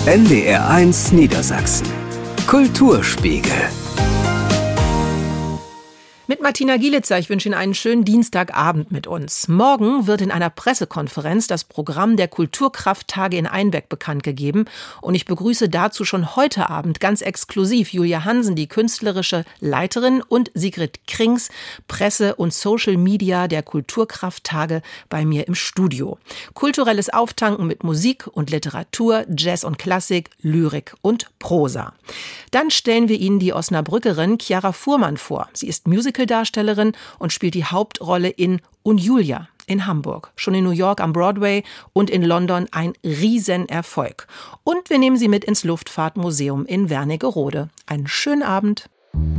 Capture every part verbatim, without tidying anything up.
N D R eins Niedersachsen. Kulturspiegel. Mit Martina Gielitzer, ich wünsche Ihnen einen schönen Dienstagabend mit uns. Morgen wird in einer Pressekonferenz das Programm der Kulturkrafttage in Einbeck bekannt gegeben. Und ich begrüße dazu schon heute Abend ganz exklusiv Julia Hansen, die künstlerische Leiterin, und Sigrid Krings, Presse und Social Media der Kulturkrafttage, bei mir im Studio. Kulturelles Auftanken mit Musik und Literatur, Jazz und Klassik, Lyrik und Prosa. Dann stellen wir Ihnen die Osnabrückerin Chiara Fuhrmann vor. Sie ist Musicaldarstellerin und spielt die Hauptrolle in Und Julia in Hamburg, schon in New York am Broadway und in London ein Riesenerfolg. Und wir nehmen Sie mit ins Luftfahrtmuseum in Wernigerode. Einen schönen Abend.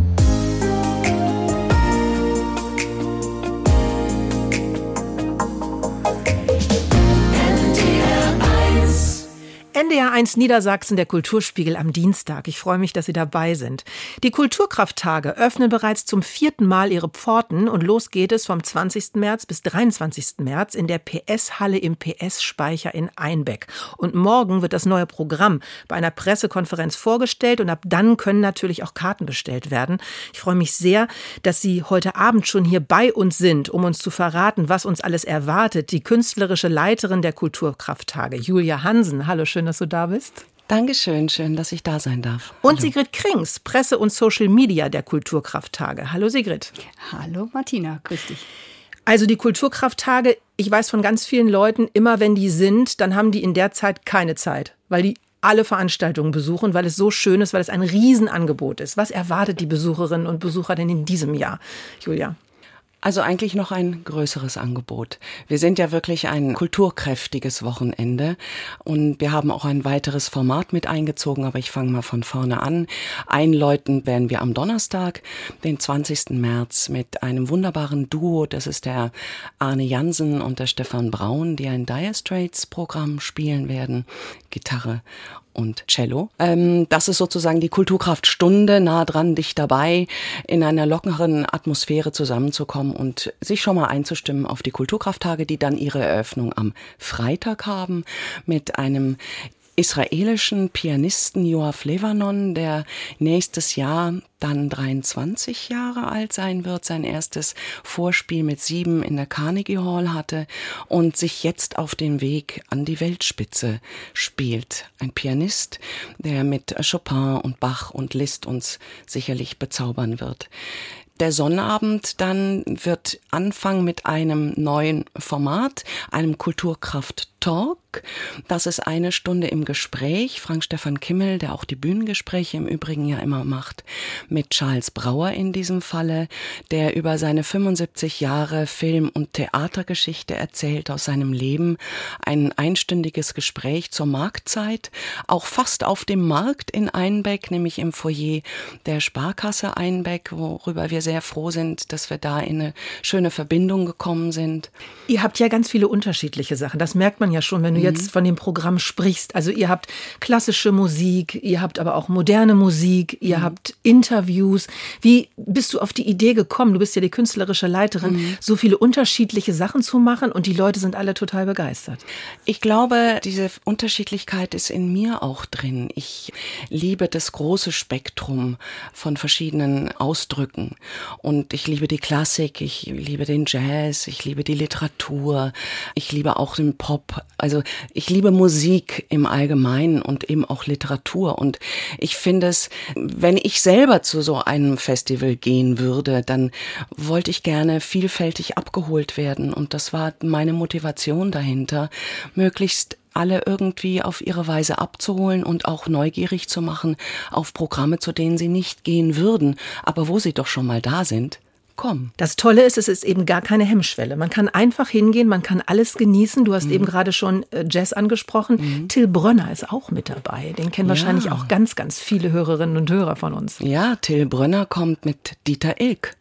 N D R eins Niedersachsen, der Kulturspiegel am Dienstag. Ich freue mich, dass Sie dabei sind. Die Kulturkrafttage öffnen bereits zum vierten Mal ihre Pforten und los geht es vom zwanzigsten März bis dreiundzwanzigsten März in der P S-Halle im P S-Speicher in Einbeck. Und morgen wird das neue Programm bei einer Pressekonferenz vorgestellt und ab dann können natürlich auch Karten bestellt werden. Ich freue mich sehr, dass Sie heute Abend schon hier bei uns sind, um uns zu verraten, was uns alles erwartet. Die künstlerische Leiterin der Kulturkrafttage, Julia Hansen. Hallo, schön, dass du da bist. Dankeschön, schön, dass ich da sein darf. Und Hallo. Sigrid Krings, Presse und Social Media der Kulturkrafttage. Hallo Sigrid. Hallo Martina, grüß dich. Also die Kulturkrafttage, ich weiß von ganz vielen Leuten, immer wenn die sind, dann haben die in der Zeit keine Zeit, weil die alle Veranstaltungen besuchen, weil es so schön ist, weil es ein Riesenangebot ist. Was erwartet die Besucherinnen und Besucher denn in diesem Jahr, Julia? Also eigentlich noch ein größeres Angebot. Wir sind ja wirklich ein kulturkräftiges Wochenende und wir haben auch ein weiteres Format mit eingezogen, aber ich fange mal von vorne an. Einläuten werden wir am Donnerstag, den zwanzigsten März, mit einem wunderbaren Duo. Das ist der Arne Jansen und der Stefan Braun, die ein Dire Straits-Programm spielen werden. Gitarre und Cello. Ähm, das ist sozusagen die Kulturkraftstunde, nah dran, dicht dabei, in einer lockeren Atmosphäre zusammenzukommen und sich schon mal einzustimmen auf die Kulturkrafttage, die dann ihre Eröffnung am Freitag haben mit einem israelischen Pianisten Yoav Levanon, der nächstes Jahr dann dreiundzwanzig Jahre alt sein wird, sein erstes Vorspiel mit sieben in der Carnegie Hall hatte und sich jetzt auf den Weg an die Weltspitze spielt. Ein Pianist, der mit Chopin und Bach und Liszt uns sicherlich bezaubern wird. Der Sonnabend dann wird anfangen mit einem neuen Format, einem Kulturkraft-Talk. Das ist eine Stunde im Gespräch. Frank-Stefan Kimmel, der auch die Bühnengespräche im Übrigen ja immer macht, mit Charles Brauer in diesem Falle, der über seine fünfundsiebzig Jahre Film- und Theatergeschichte erzählt aus seinem Leben. Ein einstündiges Gespräch zur Marktzeit, auch fast auf dem Markt in Einbeck, nämlich im Foyer der Sparkasse Einbeck, worüber wir sehr froh sind, dass wir da in eine schöne Verbindung gekommen sind. Ihr habt ja ganz viele unterschiedliche Sachen. Das merkt man ja schon, wenn du jetzt von dem Programm sprichst. Also ihr habt klassische Musik, ihr habt aber auch moderne Musik, ihr mhm. habt Interviews. Wie bist du auf die Idee gekommen? Du bist ja die künstlerische Leiterin, mhm. so viele unterschiedliche Sachen zu machen und die Leute sind alle total begeistert. Ich glaube, diese Unterschiedlichkeit ist in mir auch drin. Ich liebe das große Spektrum von verschiedenen Ausdrücken und ich liebe die Klassik, ich liebe den Jazz, ich liebe die Literatur, ich liebe auch den Pop. Also ich liebe Musik im Allgemeinen und eben auch Literatur und ich finde es, wenn ich selber zu so einem Festival gehen würde, dann wollte ich gerne vielfältig abgeholt werden und das war meine Motivation dahinter, möglichst alle irgendwie auf ihre Weise abzuholen und auch neugierig zu machen auf Programme, zu denen sie nicht gehen würden, aber wo sie doch schon mal da sind. Komm. Das Tolle ist, es ist eben gar keine Hemmschwelle. Man kann einfach hingehen, man kann alles genießen. Du hast mhm. eben gerade schon Jazz angesprochen. Mhm. Till Brönner ist auch mit dabei. Den kennen ja. wahrscheinlich auch ganz, ganz viele Hörerinnen und Hörer von uns. Ja, Till Brönner kommt mit Dieter Ilk.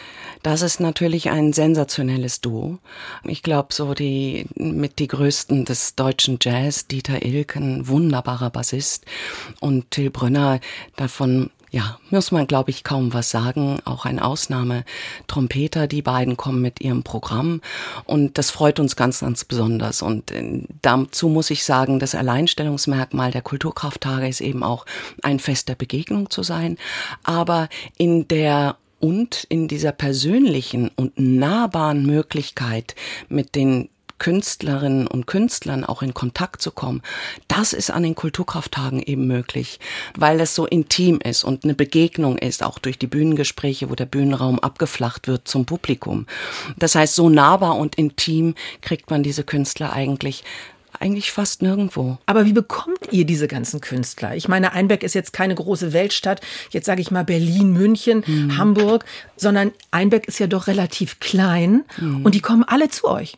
Das ist natürlich ein sensationelles Duo. Ich glaube, so die mit die größten des deutschen Jazz, Dieter Ilk, ein wunderbarer Bassist und Till Brönner, davon Ja, muss man, glaube ich, kaum was sagen. Auch ein Ausnahme-Trompeter, die beiden kommen mit ihrem Programm und das freut uns ganz, ganz besonders. Und dazu muss ich sagen, das Alleinstellungsmerkmal der Kulturkrafttage ist eben auch ein Fest der Begegnung zu sein, aber in der und in dieser persönlichen und nahbaren Möglichkeit mit den Künstlerinnen und Künstlern auch in Kontakt zu kommen, das ist an den Kulturkrafttagen eben möglich, weil es so intim ist und eine Begegnung ist, auch durch die Bühnengespräche, wo der Bühnenraum abgeflacht wird zum Publikum. Das heißt, so nahbar und intim kriegt man diese Künstler eigentlich Eigentlich fast nirgendwo. Aber wie bekommt ihr diese ganzen Künstler? Ich meine, Einbeck ist jetzt keine große Weltstadt, jetzt sage ich mal Berlin, München, hm. Hamburg, sondern Einbeck ist ja doch relativ klein hm. und die kommen alle zu euch.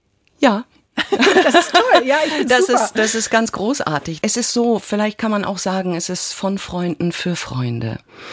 Ja. Das ist toll, ja, ich find's das super. ist das ist ganz großartig. Es ist so, vielleicht kann man auch sagen, es ist von Freunden für Freunde.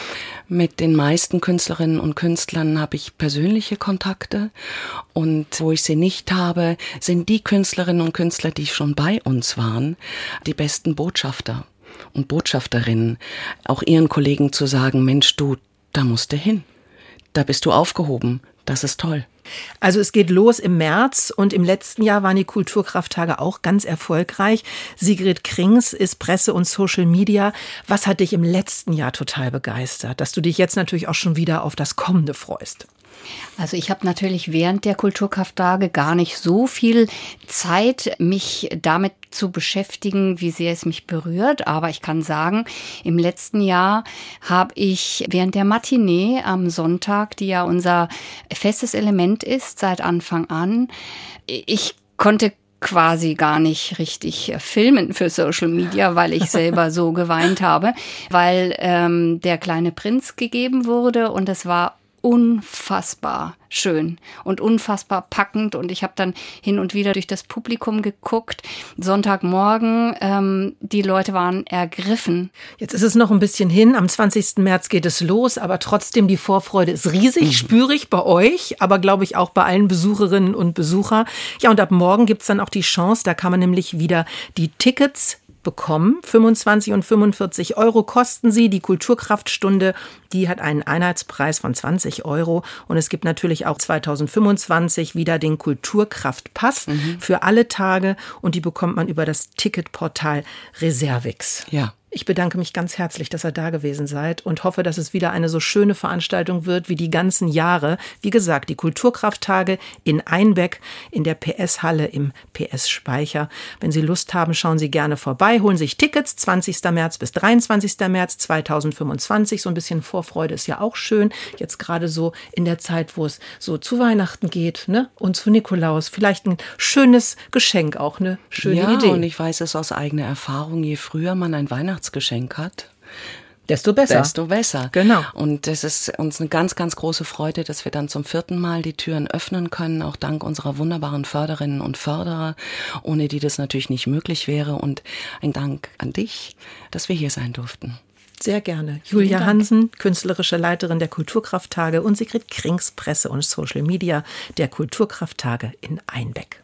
Mit den meisten Künstlerinnen und Künstlern habe ich persönliche Kontakte und wo ich sie nicht habe, sind die Künstlerinnen und Künstler, die schon bei uns waren, die besten Botschafter und Botschafterinnen. Auch ihren Kollegen zu sagen, Mensch, du, da musst du hin, da bist du aufgehoben, das ist toll. Also es geht los im März und im letzten Jahr waren die Kulturkrafttage auch ganz erfolgreich. Sigrid Krings ist Presse und Social Media. Was hat dich im letzten Jahr total begeistert, dass du dich jetzt natürlich auch schon wieder auf das Kommende freust? Also ich habe natürlich während der Kulturkrafttage gar nicht so viel Zeit, mich damit zu beschäftigen, wie sehr es mich berührt. Aber ich kann sagen, im letzten Jahr habe ich während der Matinee am Sonntag, die ja unser festes Element ist seit Anfang an, ich konnte quasi gar nicht richtig filmen für Social Media, weil ich selber so geweint habe, weil ähm, der kleine Prinz gegeben wurde und es war unfassbar schön und unfassbar packend und ich habe dann hin und wieder durch das Publikum geguckt. Sonntagmorgen, ähm, die Leute waren ergriffen. Jetzt ist es noch ein bisschen hin, am zwanzigsten März geht es los, aber trotzdem die Vorfreude ist riesig, mhm. spüre ich bei euch, aber glaube ich auch bei allen Besucherinnen und Besuchern. Ja, und ab morgen gibt es dann auch die Chance, da kann man nämlich wieder die Tickets bekommen. fünfundzwanzig und fünfundvierzig Euro kosten sie. Die Kulturkraftstunde, die hat einen Einheitspreis von zwanzig Euro. Und es gibt natürlich auch zweitausendfünfundzwanzig wieder den Kulturkraftpass mhm. für alle Tage. Und die bekommt man über das Ticketportal Reservix. Ja. Ich bedanke mich ganz herzlich, dass ihr da gewesen seid und hoffe, dass es wieder eine so schöne Veranstaltung wird wie die ganzen Jahre. Wie gesagt, die Kulturkrafttage in Einbeck in der P S-Halle im P S-Speicher. Wenn Sie Lust haben, schauen Sie gerne vorbei, holen sich Tickets, zwanzigsten März bis dreiundzwanzigsten März zweitausendfünfundzwanzig. So ein bisschen Vorfreude ist ja auch schön. Jetzt gerade so in der Zeit, wo es so zu Weihnachten geht, ne? Und zu Nikolaus. Vielleicht ein schönes Geschenk auch, eine schöne ja, Idee. Ja, und ich weiß es aus eigener Erfahrung, je früher man ein Weihnachtsgeschenk hat, desto besser. Desto besser. Genau. Und es ist uns eine ganz, ganz große Freude, dass wir dann zum vierten Mal die Türen öffnen können, auch dank unserer wunderbaren Förderinnen und Förderer, ohne die das natürlich nicht möglich wäre. Und ein Dank an dich, dass wir hier sein durften. Sehr gerne. Julia Hansen, künstlerische Leiterin der Kulturkrafttage und Sigrid Krings, Presse und Social Media der Kulturkrafttage in Einbeck.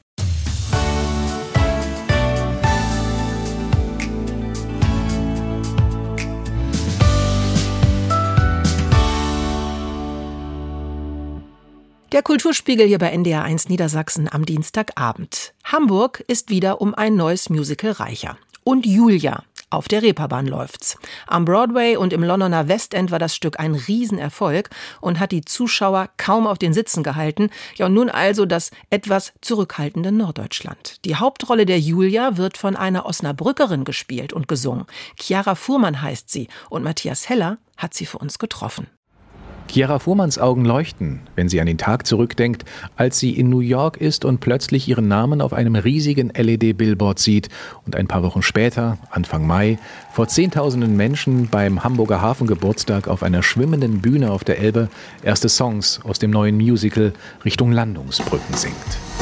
Der Kulturspiegel hier bei N D R eins Niedersachsen am Dienstagabend. Hamburg ist wieder um ein neues Musical reicher. Und Julia. Auf der Reeperbahn läuft's. Am Broadway und im Londoner West End war das Stück ein Riesenerfolg und hat die Zuschauer kaum auf den Sitzen gehalten. Ja, und nun also das etwas zurückhaltende Norddeutschland. Die Hauptrolle der Julia wird von einer Osnabrückerin gespielt und gesungen. Chiara Fuhrmann heißt sie und Matthias Heller hat sie für uns getroffen. Chiara Fuhrmanns Augen leuchten, wenn sie an den Tag zurückdenkt, als sie in New York ist und plötzlich ihren Namen auf einem riesigen L E D-Billboard sieht und ein paar Wochen später, Anfang Mai, vor Zehntausenden Menschen beim Hamburger Hafengeburtstag auf einer schwimmenden Bühne auf der Elbe erste Songs aus dem neuen Musical Richtung Landungsbrücken singt.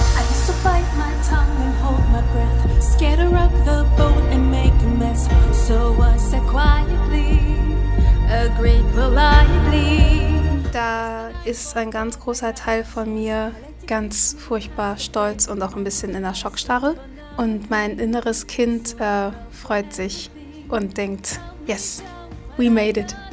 Da ist ein ganz großer Teil von mir ganz furchtbar stolz und auch ein bisschen in der Schockstarre. Und mein inneres Kind äh, freut sich und denkt, yes, we made it.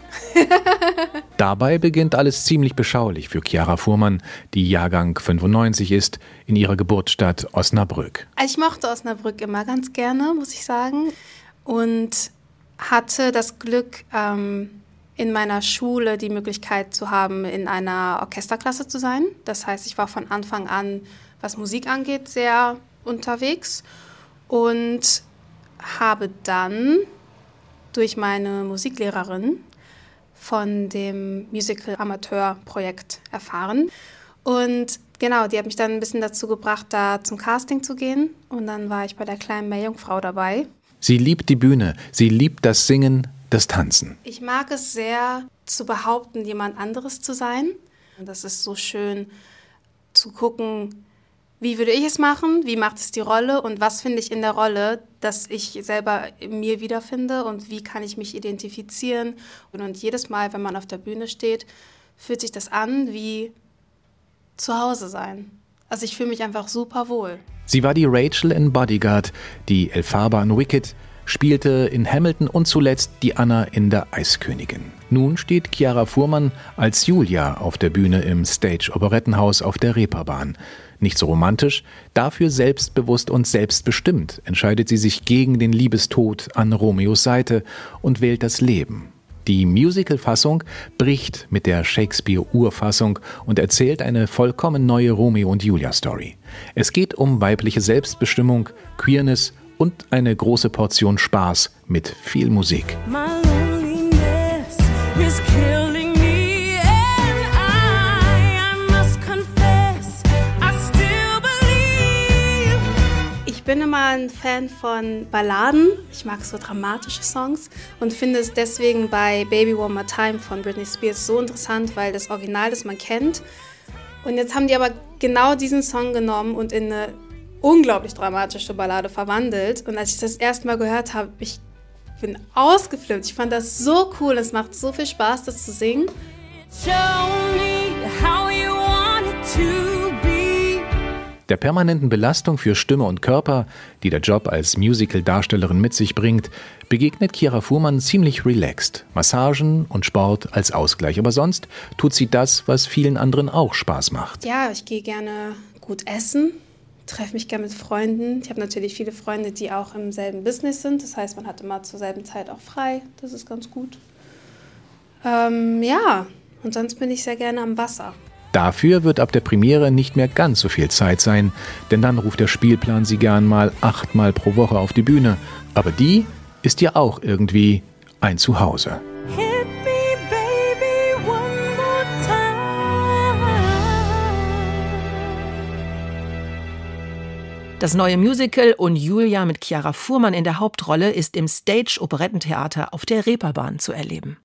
Dabei beginnt alles ziemlich beschaulich für Chiara Fuhrmann, die Jahrgang fünfundneunzig ist, in ihrer Geburtsstadt Osnabrück. Ich mochte Osnabrück immer ganz gerne, muss ich sagen. Und hatte das Glück, ähm, in meiner Schule die Möglichkeit zu haben, in einer Orchesterklasse zu sein. Das heißt, ich war von Anfang an, was Musik angeht, sehr unterwegs und habe dann durch meine Musiklehrerin von dem Musical-Amateur-Projekt erfahren. Und genau, die hat mich dann ein bisschen dazu gebracht, da zum Casting zu gehen. Und dann war ich bei der kleinen Meerjungfrau dabei. Sie liebt die Bühne, sie liebt das Singen, das Tanzen. Ich mag es sehr, zu behaupten, jemand anderes zu sein. Und das ist so schön zu gucken, wie würde ich es machen, wie macht es die Rolle und was finde ich in der Rolle, dass ich selber in mir wiederfinde und wie kann ich mich identifizieren. Und, und jedes Mal, wenn man auf der Bühne steht, fühlt sich das an wie zu Hause sein. Also ich fühle mich einfach super wohl. Sie war die Rachel in Bodyguard, die Elphaba in Wicked, spielte in Hamilton und zuletzt die Anna in der Eiskönigin. Nun steht Chiara Fuhrmann als Julia auf der Bühne im Stage-Operettenhaus auf der Reeperbahn. Nicht so romantisch, dafür selbstbewusst und selbstbestimmt entscheidet sie sich gegen den Liebestod an Romeos Seite und wählt das Leben. Die Musical-Fassung bricht mit der Shakespeare-Urfassung und erzählt eine vollkommen neue Romeo- und Julia-Story. Es geht um weibliche Selbstbestimmung, Queerness und eine große Portion Spaß mit viel Musik. Ich bin immer ein Fan von Balladen. Ich mag so dramatische Songs und finde es deswegen bei Baby One More Time von Britney Spears so interessant, weil das Original, das man kennt. Und jetzt haben die aber genau diesen Song genommen und in eine unglaublich dramatische Ballade verwandelt. Und als ich das erste Mal gehört habe, ich bin ausgeflippt. Ich fand das so cool. Es macht so viel Spaß, das zu singen. Der permanenten Belastung für Stimme und Körper, die der Job als Musical-Darstellerin mit sich bringt, begegnet Chiara Fuhrmann ziemlich relaxed. Massagen und Sport als Ausgleich. Aber sonst tut sie das, was vielen anderen auch Spaß macht. Ja, ich gehe gerne gut essen, treffe mich gerne mit Freunden. Ich habe natürlich viele Freunde, die auch im selben Business sind. Das heißt, man hat immer zur selben Zeit auch frei. Das ist ganz gut. Ähm, ja, und sonst bin ich sehr gerne am Wasser. Dafür wird ab der Premiere nicht mehr ganz so viel Zeit sein, denn dann ruft der Spielplan sie gern mal achtmal pro Woche auf die Bühne. Aber die ist ja auch irgendwie ein Zuhause. Hit me, baby, one more time. Das neue Musical und Julia mit Chiara Fuhrmann in der Hauptrolle ist im Stage-Operettentheater auf der Reeperbahn zu erleben.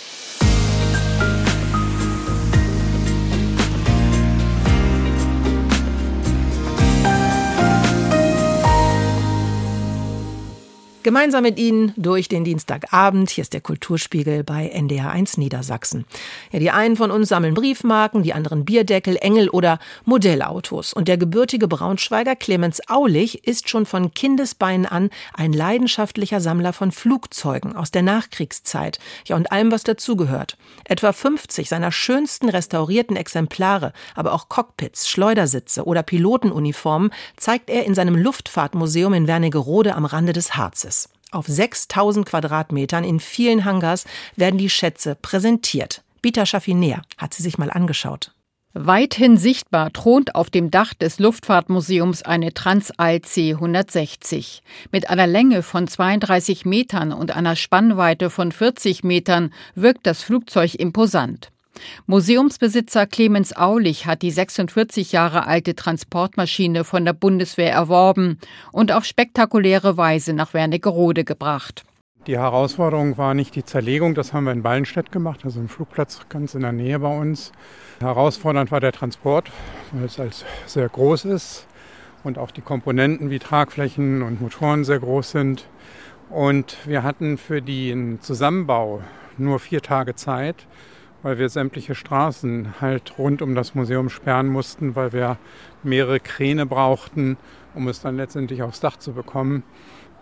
Gemeinsam mit Ihnen durch den Dienstagabend. Hier ist der Kulturspiegel bei N D R eins Niedersachsen. Ja, die einen von uns sammeln Briefmarken, die anderen Bierdeckel, Engel oder Modellautos. Und der gebürtige Braunschweiger Clemens Aulich ist schon von Kindesbeinen an ein leidenschaftlicher Sammler von Flugzeugen aus der Nachkriegszeit. Ja, und allem, was dazugehört. Etwa fünfzig seiner schönsten restaurierten Exemplare, aber auch Cockpits, Schleudersitze oder Pilotenuniformen zeigt er in seinem Luftfahrtmuseum in Wernigerode am Rande des Harzes. Auf sechstausend Quadratmetern in vielen Hangars werden die Schätze präsentiert. Bita Schaffinär hat sie sich mal angeschaut. Weithin sichtbar thront auf dem Dach des Luftfahrtmuseums eine Transall C hundertsechzig. Mit einer Länge von zweiunddreißig Metern und einer Spannweite von vierzig Metern wirkt das Flugzeug imposant. Museumsbesitzer Clemens Aulich hat die sechsundvierzig Jahre alte Transportmaschine von der Bundeswehr erworben und auf spektakuläre Weise nach Wernigerode gebracht. Die Herausforderung war nicht die Zerlegung, das haben wir in Ballenstedt gemacht, also im Flugplatz ganz in der Nähe bei uns. Herausfordernd war der Transport, weil es als sehr groß ist und auch die Komponenten wie Tragflächen und Motoren sehr groß sind. Und wir hatten für den Zusammenbau nur vier Tage Zeit, weil wir sämtliche Straßen halt rund um das Museum sperren mussten, weil wir mehrere Kräne brauchten, um es dann letztendlich aufs Dach zu bekommen.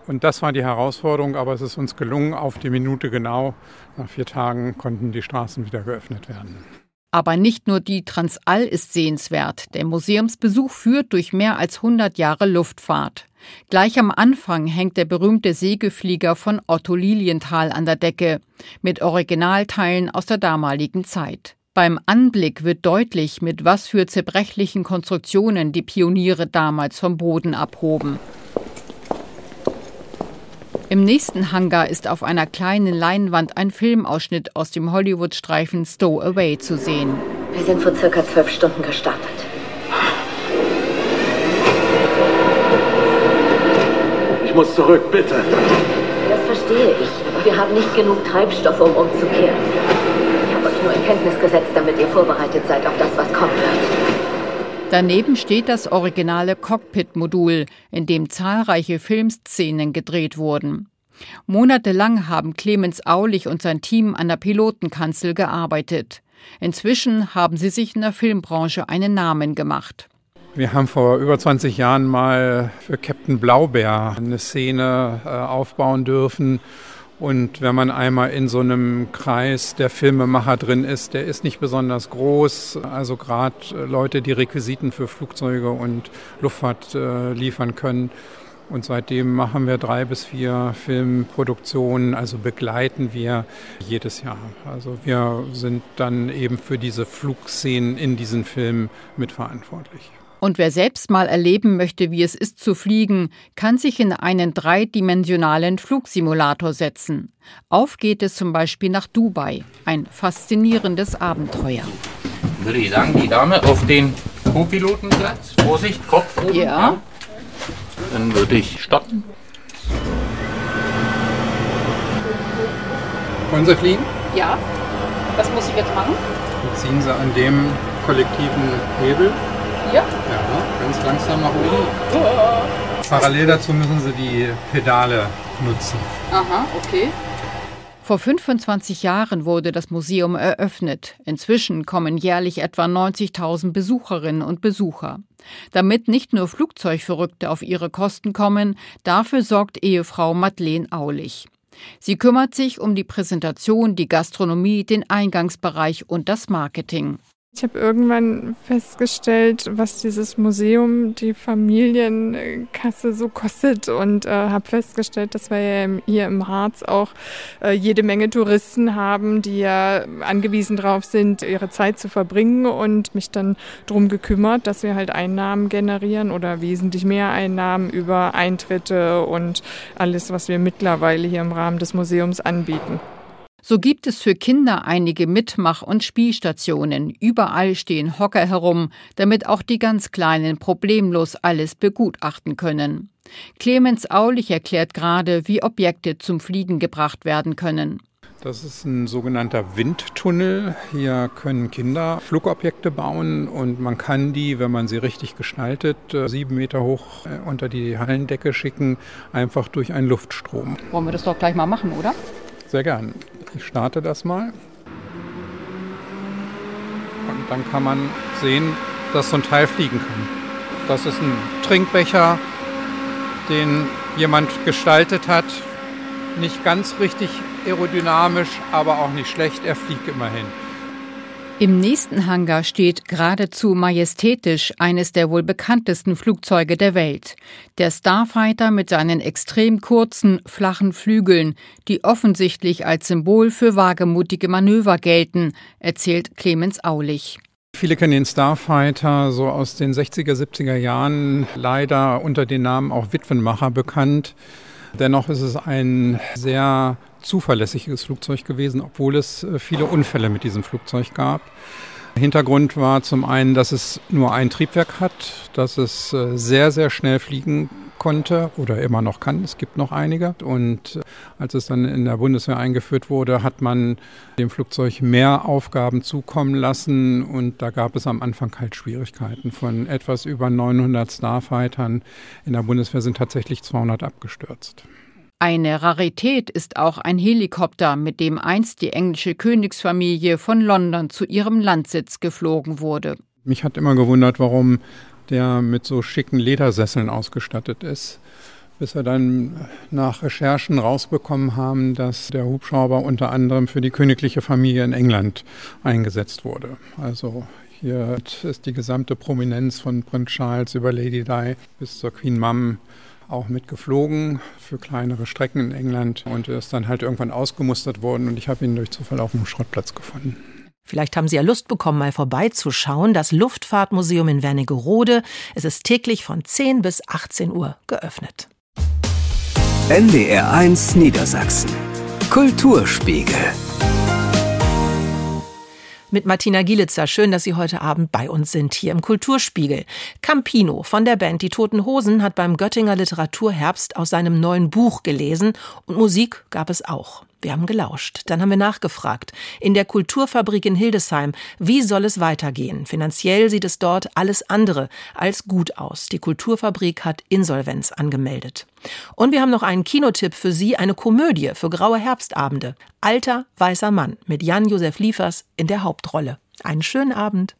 Und das war die Herausforderung, aber es ist uns gelungen, auf die Minute genau. Nach vier Tagen konnten die Straßen wieder geöffnet werden. Aber nicht nur die Transall ist sehenswert. Der Museumsbesuch führt durch mehr als hundert Jahre Luftfahrt. Gleich am Anfang hängt der berühmte Segelflieger von Otto Lilienthal an der Decke, mit Originalteilen aus der damaligen Zeit. Beim Anblick wird deutlich, mit was für zerbrechlichen Konstruktionen die Pioniere damals vom Boden abhoben. Im nächsten Hangar ist auf einer kleinen Leinwand ein Filmausschnitt aus dem Hollywood-Streifen Stowaway zu sehen. Wir sind vor circa zwölf Stunden gestartet. Ich muss zurück, bitte. Das verstehe ich, aber wir haben nicht genug Treibstoff, um umzukehren. Ich habe euch nur in Kenntnis gesetzt, damit ihr vorbereitet seid auf das, was kommen wird. Daneben steht das originale Cockpit-Modul, in dem zahlreiche Filmszenen gedreht wurden. Monatelang haben Clemens Aulich und sein Team an der Pilotenkanzel gearbeitet. Inzwischen haben sie sich in der Filmbranche einen Namen gemacht. Wir haben vor über zwanzig Jahren mal für Captain Blaubeer eine Szene äh, aufbauen dürfen. Und wenn man einmal in so einem Kreis der Filmemacher drin ist, der ist nicht besonders groß. Also gerade Leute, die Requisiten für Flugzeuge und Luftfahrt äh, liefern können. Und seitdem machen wir drei bis vier Filmproduktionen, also begleiten wir jedes Jahr. Also wir sind dann eben für diese Flugszenen in diesen Filmen mitverantwortlich. Und wer selbst mal erleben möchte, wie es ist zu fliegen, kann sich in einen dreidimensionalen Flugsimulator setzen. Auf geht es zum Beispiel nach Dubai. Ein faszinierendes Abenteuer. Würde ich sagen, die Dame auf den Co-Pilotenplatz. Vorsicht, Kopf oben. Ja. Dann würde ich starten. Wollen Sie fliegen? Ja. Was muss ich jetzt machen? Jetzt ziehen Sie an dem kollektiven Hebel. Hier? Ja, ganz langsam nach oben. Parallel dazu müssen Sie die Pedale nutzen. Aha, okay. Vor fünfundzwanzig Jahren wurde das Museum eröffnet. Inzwischen kommen jährlich etwa neunzigtausend Besucherinnen und Besucher. Damit nicht nur Flugzeugverrückte auf ihre Kosten kommen, dafür sorgt Ehefrau Madeleine Aulich. Sie kümmert sich um die Präsentation, die Gastronomie, den Eingangsbereich und das Marketing. Ich habe irgendwann festgestellt, was dieses Museum, die Familienkasse so kostet und äh, habe festgestellt, dass wir ja hier im Harz auch äh, jede Menge Touristen haben, die ja angewiesen drauf sind, ihre Zeit zu verbringen und mich dann darum gekümmert, dass wir halt Einnahmen generieren oder wesentlich mehr Einnahmen über Eintritte und alles, was wir mittlerweile hier im Rahmen des Museums anbieten. So gibt es für Kinder einige Mitmach- und Spielstationen. Überall stehen Hocker herum, damit auch die ganz Kleinen problemlos alles begutachten können. Clemens Aulich erklärt gerade, wie Objekte zum Fliegen gebracht werden können. Das ist ein sogenannter Windtunnel. Hier können Kinder Flugobjekte bauen und man kann die, wenn man sie richtig gestaltet, sieben Meter hoch unter die Hallendecke schicken, einfach durch einen Luftstrom. Wollen wir das doch gleich mal machen, oder? Sehr gern. Ich starte das mal. Und dann kann man sehen, dass so ein Teil fliegen kann. Das ist ein Trinkbecher, den jemand gestaltet hat. Nicht ganz richtig aerodynamisch, aber auch nicht schlecht. Er fliegt immerhin. Im nächsten Hangar steht geradezu majestätisch eines der wohl bekanntesten Flugzeuge der Welt. Der Starfighter mit seinen extrem kurzen, flachen Flügeln, die offensichtlich als Symbol für wagemutige Manöver gelten, erzählt Clemens Aulich. Viele kennen den Starfighter so aus den sechziger, siebziger Jahren, leider unter dem Namen auch Witwenmacher bekannt. Dennoch ist es ein sehr zuverlässiges Flugzeug gewesen, obwohl es viele Unfälle mit diesem Flugzeug gab. Hintergrund war zum einen, dass es nur ein Triebwerk hat, dass es sehr, sehr schnell fliegen konnte oder immer noch kann. Es gibt noch einige. Und als es dann in der Bundeswehr eingeführt wurde, hat man dem Flugzeug mehr Aufgaben zukommen lassen. Und da gab es am Anfang halt Schwierigkeiten. Von etwas über neunhundert Starfightern in der Bundeswehr sind tatsächlich zweihundert abgestürzt. Eine Rarität ist auch ein Helikopter, mit dem einst die englische Königsfamilie von London zu ihrem Landsitz geflogen wurde. Mich hat immer gewundert, warum der mit so schicken Ledersesseln ausgestattet ist. bis wir dann nach Recherchen rausbekommen haben, dass der Hubschrauber unter anderem für die königliche Familie in England eingesetzt wurde. Also hier ist die gesamte Prominenz von Prinz Charles über Lady Di bis zur Queen Mum auch mitgeflogen für kleinere Strecken in England und ist dann halt irgendwann ausgemustert worden und ich habe ihn durch Zufall auf dem Schrottplatz gefunden. Vielleicht haben Sie ja Lust bekommen, mal vorbeizuschauen. Das Luftfahrtmuseum in Wernigerode. Es ist täglich von zehn bis achtzehn Uhr geöffnet. N D R eins Niedersachsen. Kulturspiegel. Mit Martina Gielitzer. Schön, dass Sie heute Abend bei uns sind, hier im Kulturspiegel. Campino von der Band Die Toten Hosen hat beim Göttinger Literaturherbst aus seinem neuen Buch gelesen und Musik gab es auch. Wir haben gelauscht. Dann haben wir nachgefragt. In der Kulturfabrik in Hildesheim. Wie soll es weitergehen? Finanziell sieht es dort alles andere als gut aus. Die Kulturfabrik hat Insolvenz angemeldet. Und wir haben noch einen Kinotipp für Sie. Eine Komödie für graue Herbstabende. Alter, weißer Mann mit Jan-Josef Liefers in der Hauptrolle. Einen schönen Abend.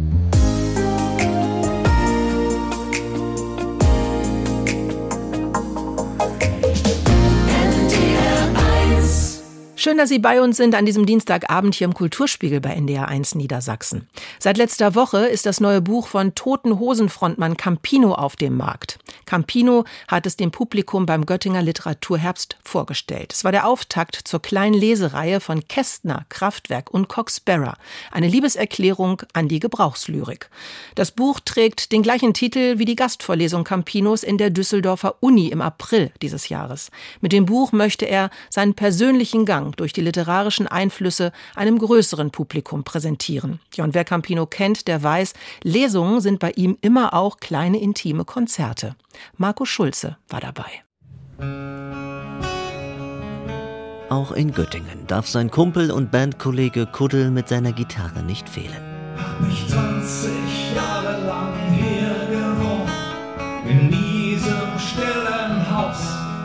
Schön, dass Sie bei uns sind an diesem Dienstagabend hier im Kulturspiegel bei N D R eins Niedersachsen. Seit letzter Woche ist das neue Buch von Toten Hosen-Frontmann Campino auf dem Markt. Campino hat es dem Publikum beim Göttinger Literaturherbst vorgestellt. Es war der Auftakt zur kleinen Lesereihe von Kästner, Kraftwerk und Cox Sparrer. Eine Liebeserklärung an die Gebrauchslyrik. Das Buch trägt den gleichen Titel wie die Gastvorlesung Campinos in der Düsseldorfer Uni im April dieses Jahres. Mit dem Buch möchte er seinen persönlichen Gang durch die literarischen Einflüsse einem größeren Publikum präsentieren. Ja, und wer Campino kennt, der weiß, Lesungen sind bei ihm immer auch kleine intime Konzerte. Marco Schulze war dabei. Auch in Göttingen darf sein Kumpel und Bandkollege Kuddel mit seiner Gitarre nicht fehlen. Hab mich zwanzig Jahre lang hier gewohnt, in diesem stillen Haus,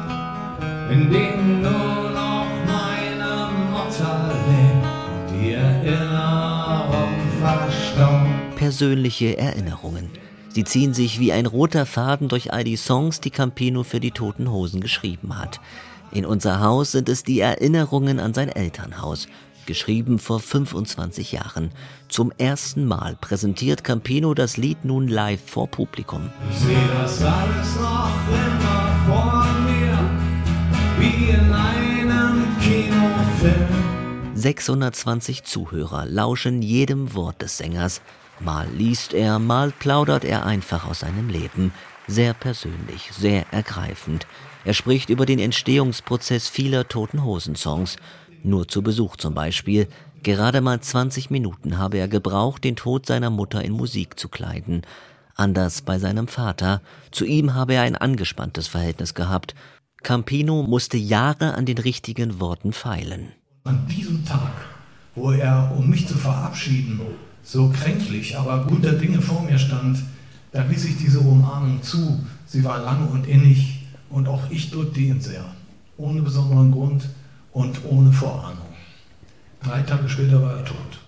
in dem nur noch meine Mutter lebt und die Erinnerung verstaubt. Persönliche Erinnerungen. Sie ziehen sich wie ein roter Faden durch all die Songs, die Campino für die Toten Hosen geschrieben hat. In unser Haus sind es die Erinnerungen an sein Elternhaus, geschrieben vor fünfundzwanzig Jahren. Zum ersten Mal präsentiert Campino das Lied nun live vor Publikum. Ich sehe das alles noch immer vor mir, wie in einem Kinofilm. sechshundertzwanzig Zuhörer lauschen jedem Wort des Sängers. Mal liest er, mal plaudert er einfach aus seinem Leben. Sehr persönlich, sehr ergreifend. Er spricht über den Entstehungsprozess vieler Toten-Hosen-Songs. Nur zu Besuch zum Beispiel. Gerade mal zwanzig Minuten habe er gebraucht, den Tod seiner Mutter in Musik zu kleiden. Anders bei seinem Vater. Zu ihm habe er ein angespanntes Verhältnis gehabt. Campino musste Jahre an den richtigen Worten feilen. An diesem Tag, wo er, um mich zu verabschieden, so kränklich, aber guter Dinge vor mir stand, da ließ ich diese Umarmung zu. Sie war lang und innig und auch ich drückte ihn sehr. Ohne besonderen Grund und ohne Vorahnung. Drei Tage später war er tot.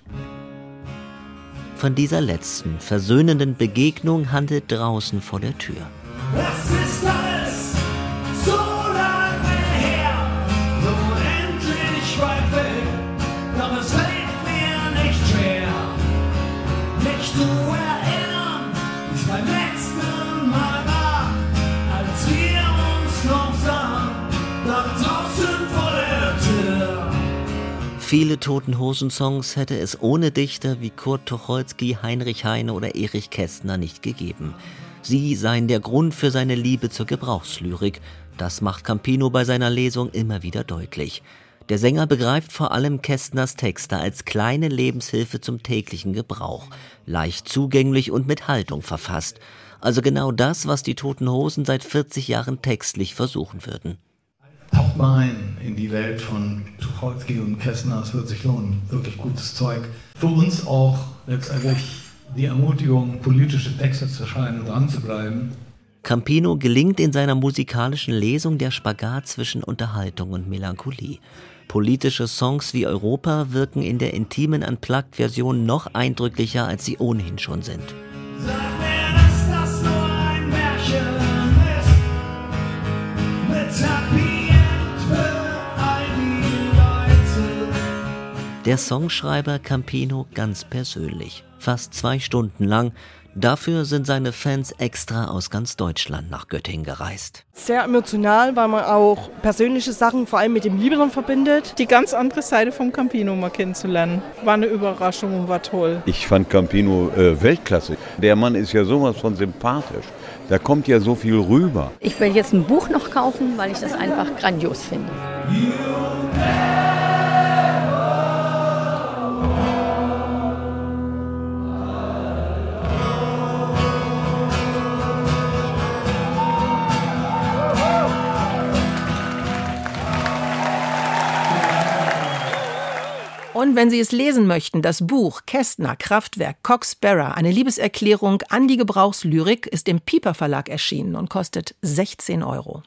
Von dieser letzten, versöhnenden Begegnung handelt draußen vor der Tür. Es ist alles so lange her, so endlich weit weg, doch es fällt mir nicht schwer, mich zu erinnern, wie es beim letzten Mal war, als wir uns noch sahen, dort draußen vor der Tür. Viele Toten-Hosen-Songs hätte es ohne Dichter wie Kurt Tucholsky, Heinrich Heine oder Erich Kästner nicht gegeben. Sie seien der Grund für seine Liebe zur Gebrauchslyrik. Das macht Campino bei seiner Lesung immer wieder deutlich. Der Sänger begreift vor allem Kästners Texte als kleine Lebenshilfe zum täglichen Gebrauch. Leicht zugänglich und mit Haltung verfasst. Also genau das, was die Toten Hosen seit vierzig Jahren textlich versuchen würden. Taucht mal ein in die Welt von Tucholsky und Kästner, es wird sich lohnen. Wirklich gutes Zeug. Für uns auch letztendlich die Ermutigung, politische Texte zu schreiben und dran zu bleiben. Campino gelingt in seiner musikalischen Lesung der Spagat zwischen Unterhaltung und Melancholie. Politische Songs wie Europa wirken in der intimen Unplugged-Version noch eindrücklicher, als sie ohnehin schon sind. Sag mir, dass das nur ein Märchen ist. Der Songschreiber Campino ganz persönlich. Fast zwei Stunden lang. Dafür sind seine Fans extra aus ganz Deutschland nach Göttingen gereist. Sehr emotional, weil man auch persönliche Sachen vor allem mit dem Liebenden verbindet. Die ganz andere Seite vom Campino mal kennenzulernen. War eine Überraschung und war toll. Ich fand Campino äh, Weltklasse. Der Mann ist ja sowas von sympathisch. Da kommt ja so viel rüber. Ich will jetzt ein Buch noch kaufen, weil ich das einfach grandios finde. Und wenn Sie es lesen möchten, das Buch Kästner, Kraftwerk, Cock Sparrer, eine Liebeserklärung an die Gebrauchslyrik, ist im Piper Verlag erschienen und kostet sechzehn Euro.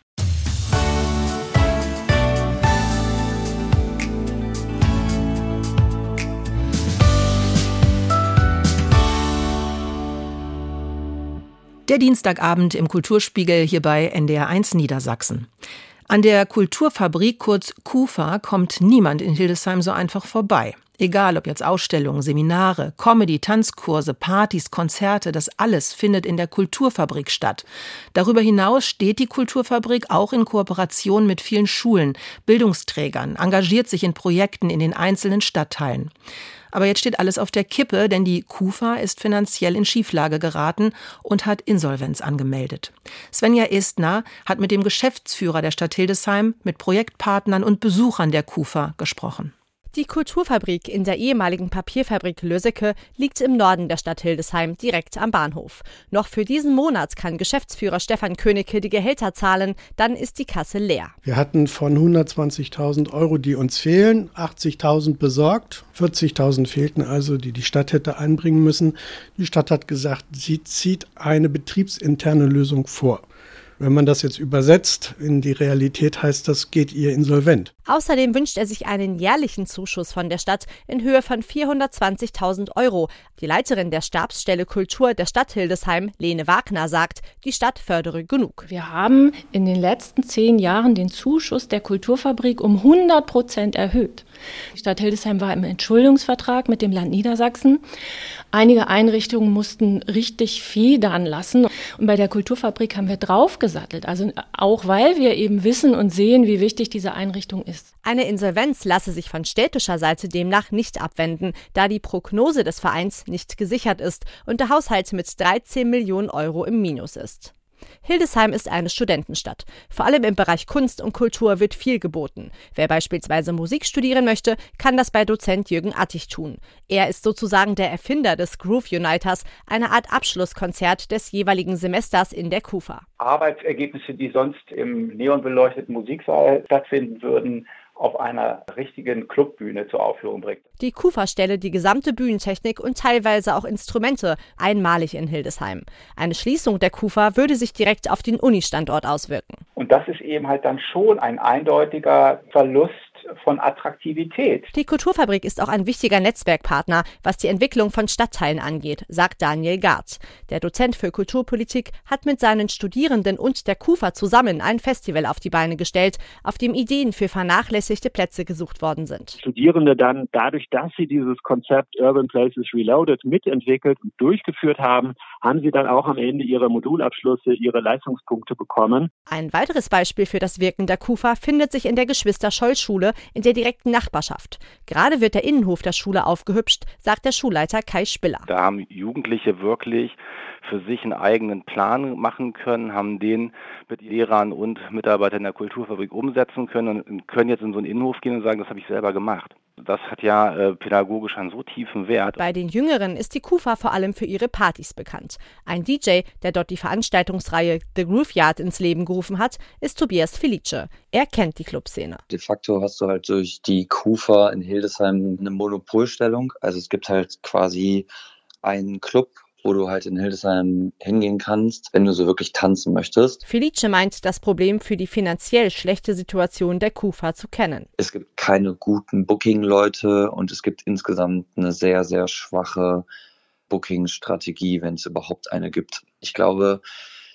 Der Dienstagabend im Kulturspiegel hier bei N D R eins Niedersachsen. An der Kulturfabrik, kurz KUFA, kommt niemand in Hildesheim so einfach vorbei. Egal ob jetzt Ausstellungen, Seminare, Comedy, Tanzkurse, Partys, Konzerte, das alles findet in der Kulturfabrik statt. Darüber hinaus steht die Kulturfabrik auch in Kooperation mit vielen Schulen, Bildungsträgern, engagiert sich in Projekten in den einzelnen Stadtteilen. Aber jetzt steht alles auf der Kippe, denn die KUFA ist finanziell in Schieflage geraten und hat Insolvenz angemeldet. Svenja Estner hat mit dem Geschäftsführer der Stadt Hildesheim, mit Projektpartnern und Besuchern der KUFA gesprochen. Die Kulturfabrik in der ehemaligen Papierfabrik Löseke liegt im Norden der Stadt Hildesheim, direkt am Bahnhof. Noch für diesen Monat kann Geschäftsführer Stefan Königke die Gehälter zahlen, dann ist die Kasse leer. Wir hatten von hundertzwanzigtausend Euro, die uns fehlen, achtzigtausend besorgt, vierzigtausend fehlten also, die die Stadt hätte einbringen müssen. Die Stadt hat gesagt, sie zieht eine betriebsinterne Lösung vor. Wenn man das jetzt übersetzt in die Realität, heißt das, geht ihr insolvent. Außerdem wünscht er sich einen jährlichen Zuschuss von der Stadt in Höhe von vierhundertzwanzigtausend Euro. Die Leiterin der Stabsstelle Kultur der Stadt Hildesheim, Lene Wagner, sagt, die Stadt fördere genug. Wir haben in den letzten zehn Jahren den Zuschuss der Kulturfabrik um hundert Prozent erhöht. Die Stadt Hildesheim war im Entschuldungsvertrag mit dem Land Niedersachsen. Einige Einrichtungen mussten richtig federn lassen. Und bei der Kulturfabrik haben wir draufgesattelt. Also auch weil wir eben wissen und sehen, wie wichtig diese Einrichtung ist. Eine Insolvenz lasse sich von städtischer Seite demnach nicht abwenden, da die Prognose des Vereins nicht gesichert ist und der Haushalt mit dreizehn Millionen Euro im Minus ist. Hildesheim ist eine Studentenstadt. Vor allem im Bereich Kunst und Kultur wird viel geboten. Wer beispielsweise Musik studieren möchte, kann das bei Dozent Jürgen Attig tun. Er ist sozusagen der Erfinder des Groove Uniters, eine Art Abschlusskonzert des jeweiligen Semesters in der KUFA. Arbeitsergebnisse, die sonst im neonbeleuchteten Musiksaal stattfinden würden, auf einer richtigen Clubbühne zur Aufführung bringt. Die KUFA stelle die gesamte Bühnentechnik und teilweise auch Instrumente einmalig in Hildesheim. Eine Schließung der KUFA würde sich direkt auf den Uni-Standort auswirken. Und das ist eben halt dann schon ein eindeutiger Verlust von Attraktivität. Die Kulturfabrik ist auch ein wichtiger Netzwerkpartner, was die Entwicklung von Stadtteilen angeht, sagt Daniel Gartz. Der Dozent für Kulturpolitik hat mit seinen Studierenden und der KUFA zusammen ein Festival auf die Beine gestellt, auf dem Ideen für vernachlässigte Plätze gesucht worden sind. Studierende dann dadurch, dass sie dieses Konzept Urban Places Reloaded mitentwickelt und durchgeführt haben, haben sie dann auch am Ende ihre Modulabschlüsse, ihre Leistungspunkte bekommen. Ein weiteres Beispiel für das Wirken der KUFA findet sich in der Geschwister-Scholl-Schule in der direkten Nachbarschaft. Gerade wird der Innenhof der Schule aufgehübscht, sagt der Schulleiter Kai Spiller. Da haben Jugendliche wirklich für sich einen eigenen Plan machen können, haben den mit Lehrern und Mitarbeitern in der Kulturfabrik umsetzen können und können jetzt in so einen Innenhof gehen und sagen, das habe ich selber gemacht. Das hat ja äh, pädagogisch einen so tiefen Wert. Bei den Jüngeren ist die KUFA vor allem für ihre Partys bekannt. Ein D J, der dort die Veranstaltungsreihe The Groove Yard ins Leben gerufen hat, ist Tobias Felice. Er kennt die Clubszene. De facto hast du halt durch die KUFA in Hildesheim eine Monopolstellung. Also es gibt halt quasi einen Club, wo du halt in Hildesheim hingehen kannst, wenn du so wirklich tanzen möchtest. Felice meint, das Problem für die finanziell schlechte Situation der KUFA zu kennen. Es gibt keine guten Booking-Leute und es gibt insgesamt eine sehr, sehr schwache Booking-Strategie, wenn es überhaupt eine gibt. Ich glaube,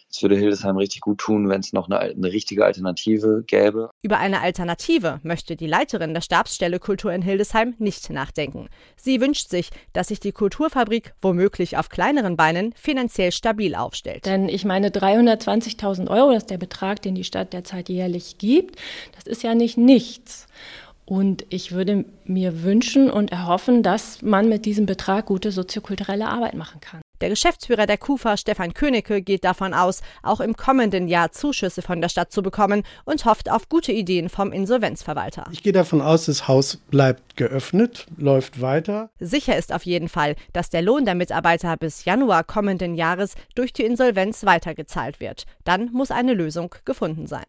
Es würde Hildesheim richtig gut tun, wenn es noch eine, eine richtige Alternative gäbe. Über eine Alternative möchte die Leiterin der Stabsstelle Kultur in Hildesheim nicht nachdenken. Sie wünscht sich, dass sich die Kulturfabrik womöglich auf kleineren Beinen finanziell stabil aufstellt. Denn ich meine, dreihundertzwanzigtausend Euro, das ist der Betrag, den die Stadt derzeit jährlich gibt, das ist ja nicht nichts. Und ich würde mir wünschen und erhoffen, dass man mit diesem Betrag gute soziokulturelle Arbeit machen kann. Der Geschäftsführer der KUFA, Stefan Königke, geht davon aus, auch im kommenden Jahr Zuschüsse von der Stadt zu bekommen und hofft auf gute Ideen vom Insolvenzverwalter. Ich gehe davon aus, das Haus bleibt geöffnet, läuft weiter. Sicher ist auf jeden Fall, dass der Lohn der Mitarbeiter bis Januar kommenden Jahres durch die Insolvenz weitergezahlt wird. Dann muss eine Lösung gefunden sein.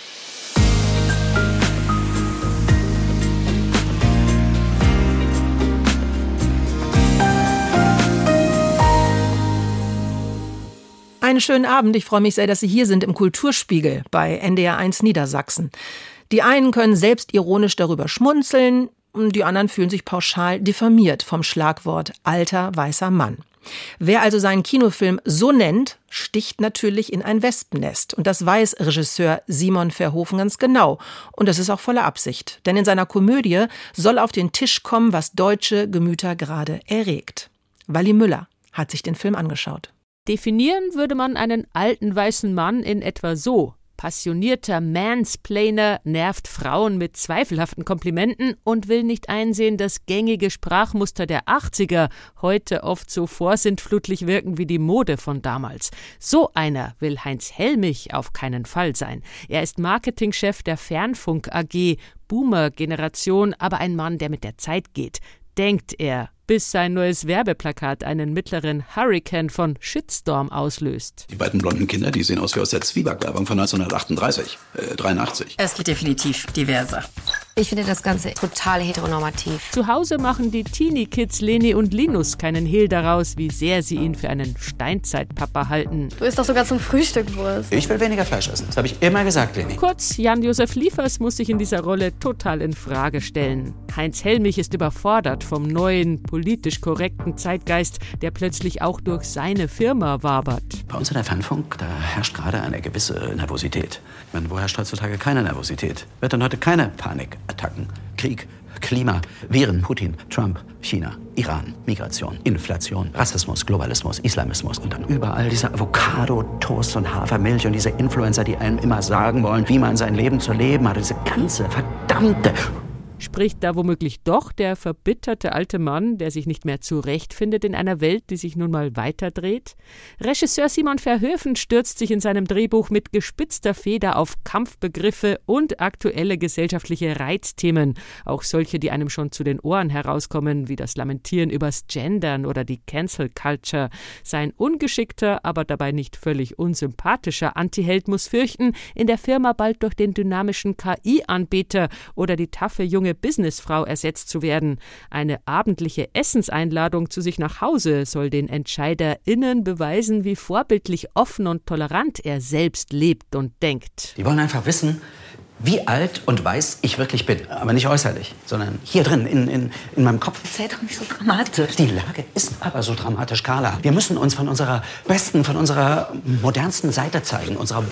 Einen schönen Abend. Ich freue mich sehr, dass Sie hier sind im Kulturspiegel bei N D R eins Niedersachsen. Die einen können selbstironisch darüber schmunzeln, die anderen fühlen sich pauschal diffamiert vom Schlagwort alter weißer Mann. Wer also seinen Kinofilm so nennt, sticht natürlich in ein Wespennest. Und das weiß Regisseur Simon Verhoeven ganz genau. Und das ist auch voller Absicht. Denn in seiner Komödie soll auf den Tisch kommen, was deutsche Gemüter gerade erregt. Wally Müller hat sich den Film angeschaut. Definieren würde man einen alten weißen Mann in etwa so. Passionierter Mansplainer nervt Frauen mit zweifelhaften Komplimenten und will nicht einsehen, dass gängige Sprachmuster der achtziger heute oft so vorsintflutlich wirken wie die Mode von damals. So einer will Heinz Hellmich auf keinen Fall sein. Er ist Marketingchef der Fernfunk A G, Boomer-Generation, aber ein Mann, der mit der Zeit geht. Denkt er, bis sein neues Werbeplakat einen mittleren Hurrikan von Shitstorm auslöst. Die beiden blonden Kinder, die sehen aus wie aus der Zwieback-Werbung von neunzehnhundertachtunddreißig, äh, dreiundachtzig. Es geht definitiv diverser. Ich finde das Ganze total heteronormativ. Zu Hause machen die Teenie-Kids Leni und Linus keinen Hehl daraus, wie sehr sie ihn für einen Steinzeitpapa halten. Du isst doch sogar zum Frühstück Wurst. Ich will weniger Fleisch essen, das habe ich immer gesagt, Leni. Kurz, Jan-Josef Liefers muss sich in dieser Rolle total in Frage stellen. Heinz Hellmich ist überfordert vom neuen, politisch korrekten Zeitgeist, der plötzlich auch durch seine Firma wabert. Bei uns in der Fernfunk, da herrscht gerade eine gewisse Nervosität. Ich meine, wo herrscht heutzutage keine Nervosität? Wird denn heute keine Panikattacken, Krieg, Klima, Viren, Putin, Trump, China, Iran, Migration, Inflation, Rassismus, Globalismus, Islamismus und dann überall diese Avocado-Toast und Hafermilch und diese Influencer, die einem immer sagen wollen, wie man sein Leben zu leben hat. Diese ganze verdammte... Spricht da womöglich doch der verbitterte alte Mann, der sich nicht mehr zurechtfindet in einer Welt, die sich nun mal weiterdreht? Regisseur Simon Verhoeven stürzt sich in seinem Drehbuch mit gespitzter Feder auf Kampfbegriffe und aktuelle gesellschaftliche Reizthemen, auch solche, die einem schon zu den Ohren herauskommen, wie das Lamentieren übers Gendern oder die Cancel Culture. Sein ungeschickter, aber dabei nicht völlig unsympathischer Antiheld muss fürchten, in der Firma bald durch den dynamischen K I-Anbieter oder die taffe junge Businessfrau ersetzt zu werden. Eine abendliche Essenseinladung zu sich nach Hause soll den EntscheiderInnen beweisen, wie vorbildlich offen und tolerant er selbst lebt und denkt. Die wollen einfach wissen, wie alt und weiß ich wirklich bin. Aber nicht äußerlich, sondern hier drin, in, in, in meinem Kopf. Sei doch nicht so dramatisch. Die Lage ist aber so dramatisch, Carla. Wir müssen uns von unserer besten, von unserer modernsten Seite zeigen. Unserer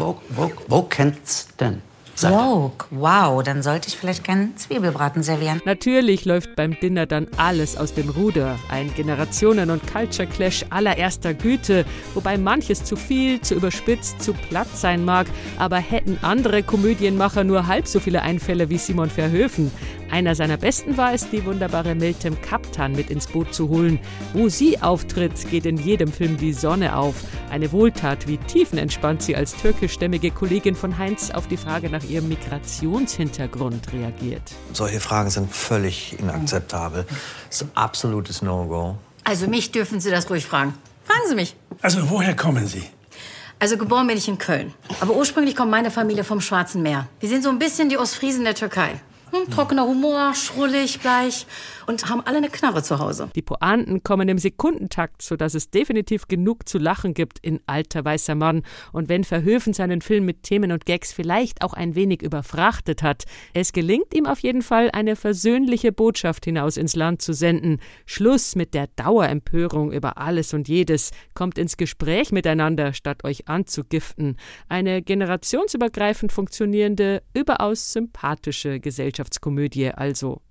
wokensten. Woke, wow, dann sollte ich vielleicht keinen Zwiebelbraten servieren. Natürlich läuft beim Dinner dann alles aus dem Ruder. Ein Generationen- und Culture-Clash allererster Güte, wobei manches zu viel, zu überspitzt, zu platt sein mag. Aber hätten andere Komödienmacher nur halb so viele Einfälle wie Simon Verhoeven. Einer seiner besten war es, die wunderbare Meltem Kaptan mit ins Boot zu holen. Wo sie auftritt, geht in jedem Film die Sonne auf. Eine Wohltat, wie tiefenentspannt sie als türkischstämmige Kollegin von Heinz auf die Frage nach ihrem Migrationshintergrund reagiert. Solche Fragen sind völlig inakzeptabel. Das ist ein absolutes No-Go. Also mich dürfen Sie das ruhig fragen. Fragen Sie mich. Also woher kommen Sie? Also geboren bin ich in Köln. Aber ursprünglich kommt meine Familie vom Schwarzen Meer. Wir sind so ein bisschen die Ostfriesen der Türkei. Hm, trockener Humor, schrullig, bleich. und haben alle eine Knarre zu Hause. Die Pointen kommen im Sekundentakt, sodass es definitiv genug zu lachen gibt in Alter weißer Mann. Und wenn Verhoeven seinen Film mit Themen und Gags vielleicht auch ein wenig überfrachtet hat, es gelingt ihm auf jeden Fall, eine versöhnliche Botschaft hinaus ins Land zu senden. Schluss mit der Dauerempörung über alles und jedes. Kommt ins Gespräch miteinander, statt euch anzugiften. Eine generationsübergreifend funktionierende, überaus sympathische Gesellschaftskomödie also.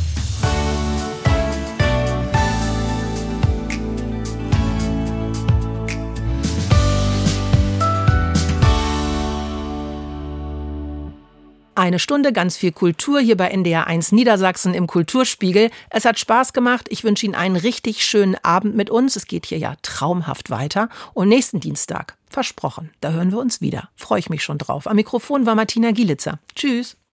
Eine Stunde ganz viel Kultur hier bei N D R eins Niedersachsen im Kulturspiegel. Es hat Spaß gemacht. Ich wünsche Ihnen einen richtig schönen Abend mit uns. Es geht hier ja traumhaft weiter. Und nächsten Dienstag, versprochen, da hören wir uns wieder. Freue ich mich schon drauf. Am Mikrofon war Martina Gielitzer. Tschüss.